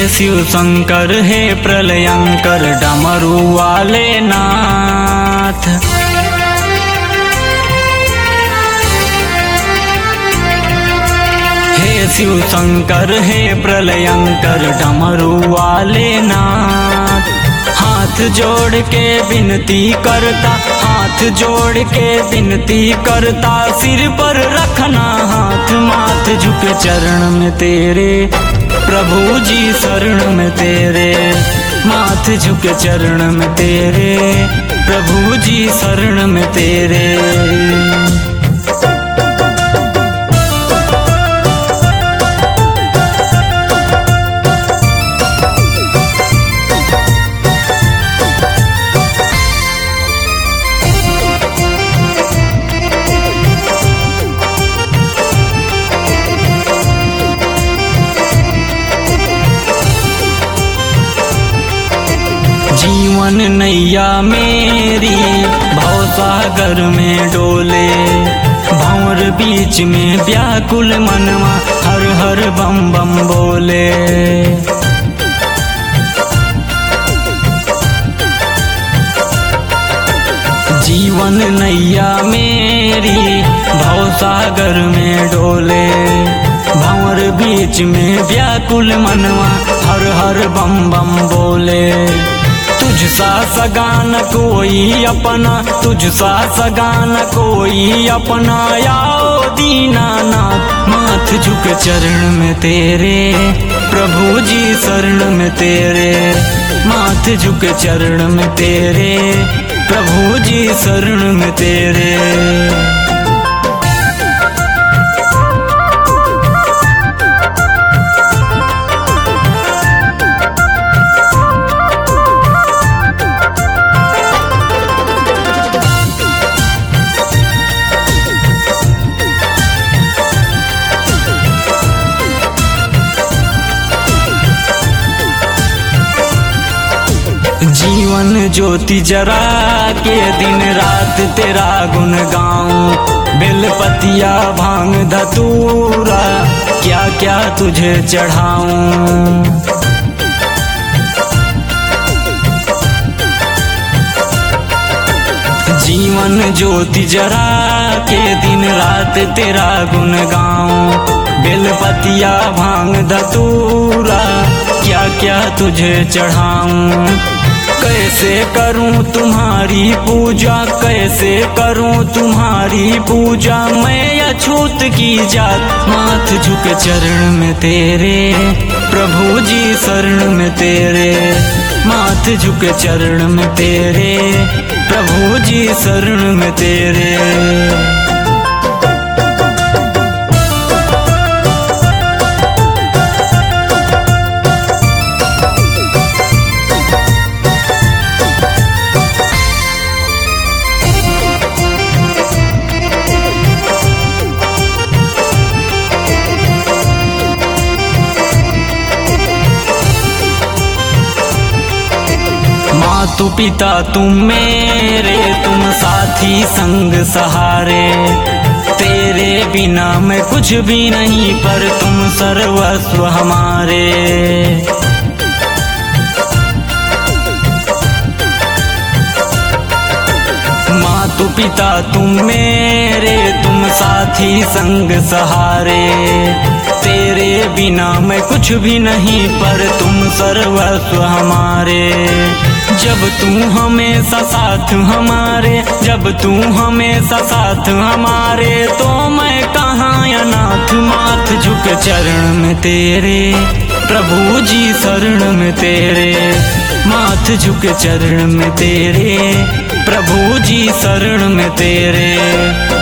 शिव शंकर हे प्रलयंकर डमरू वाले नाथ। हे शिव शंकर हे प्रलयंकर डमरू वाले नाथ। हाथ जोड़ के विनती करता, हाथ जोड़ के विनती करता, सिर पर रखना हाथ, माथ झुके चरण में तेरे प्रभु जी शरण में तेरे, माथ झुके चरण में तेरे प्रभु जी शरण में तेरे। जीवन नैया मेरी भवसागर में डोले, भंवर बीच में व्याकुल मनवा हर हर बम बम बोले। जीवन नैया मेरी भवसागर में डोले, भंवर बीच में व्याकुल मनवा हर हर बम बम बोले। तुझसा सगान कोई अपना, तुझसा सगान कोई अपना, आओ दीनानाथ, माथ झुके चरण में तेरे प्रभु जी शरण में तेरे, माथ झुके चरण में तेरे प्रभु जी शरण में तेरे। जीवन ज्योति जरा के दिन रात तेरा गुण गाऊं, बेलपतिया भांग धतूरा क्या क्या तुझे चढ़ाऊं। जीवन ज्योति जरा के दिन रात तेरा गुण गाऊं, बेलपतिया भांग धतूरा क्या क्या तुझे चढ़ाऊं। कैसे करूं तुम्हारी पूजा, कैसे करूं तुम्हारी पूजा, मैं अछूत की जात, माथ झुके चरण में तेरे प्रभु जी शरण में तेरे, माथ झुके चरण में तेरे प्रभु जी शरण में तेरे। मातु पिता तुम मेरे, तुम साथी संग सहारे, तेरे बिना मैं कुछ भी नहीं, पर तुम सर्वस्व हमारे। मातु पिता तुम मेरे, तुम साथी संग सहारे, तेरे बिना मैं कुछ भी नहीं, पर तुम सर्वस्व हमारे। जब तू हमेशा साथ हमारे, जब तू हमेशा साथ हमारे, तो मैं कहाँ अनाथ, माथ झुके चरण में तेरे प्रभु जी शरण में तेरे, माथ झुके चरण में तेरे प्रभु जी शरण में तेरे।